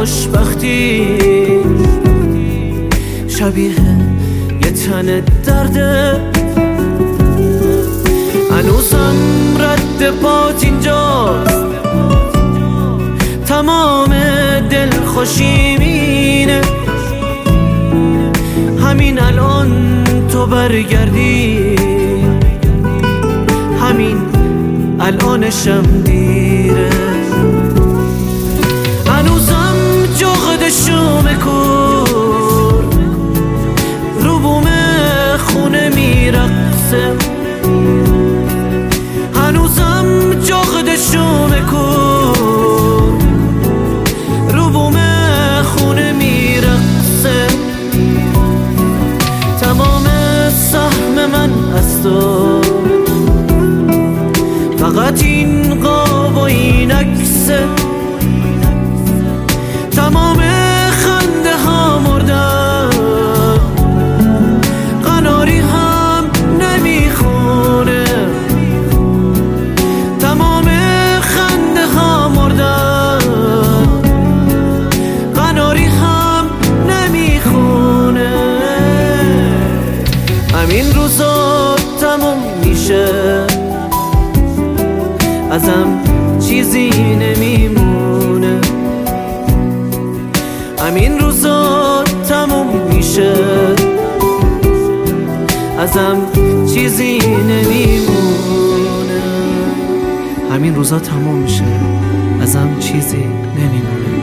خوشبختی شبیه یه تن درده. هنوزم رد پات اینجاست، تمام دل خوشیمینه. همین الان تو برگردی، همین الانشم دیره. هنوزم جغد شوم کور رو بوم خونه میرقصه. هنوزم جغد شوم کور رو بوم خونه میرقصه. تمام سهم من از تو، فقط این قاب و این عکسه. تمام خنده ها مردن، قناری هم نمیخونه. تمام خنده ها مردن، قناری هم نمیخونه. همین روزا تموم میشه، ازم چیزی نمیمونه. همین روزا تموم میشه، ازم چیزی نمیمونه. همین روزا تموم میشه، ازم چیزی نمیمونه.